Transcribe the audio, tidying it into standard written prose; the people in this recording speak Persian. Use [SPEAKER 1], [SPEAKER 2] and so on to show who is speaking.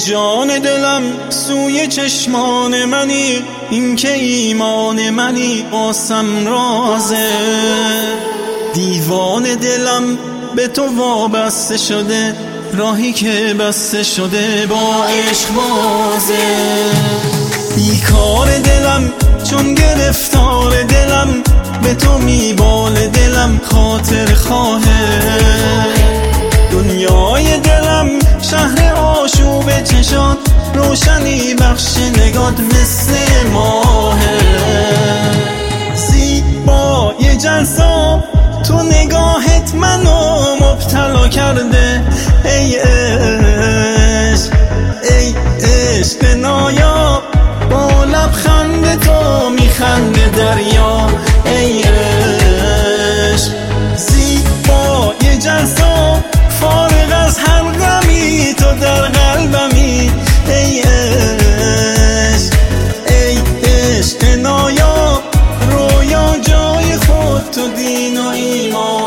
[SPEAKER 1] جان دلم سوی چشمان منی، این که ایمان منی آسم رازه. دیوان دلم به تو وابسته شده، راهی که بسته شده با عشق بازه. بیکار دلم چون گرفتار دلم، به تو میبال دلم خاطر خواهه. دنیای دلم شهر آشوب چشات، روشنی بخش نگات مثل ماهه. زیبای جذاب تو نگاهت منو مبتلا کرده، ای عشق ای عشق نایاب، با لبخند تو میخنده دریا. ای عشق زیبای جذاب، فارغ از هر غمی تو در قلبمی. ای عشق ای عشق نایاب، رویا جای خود تو دین و ایمان.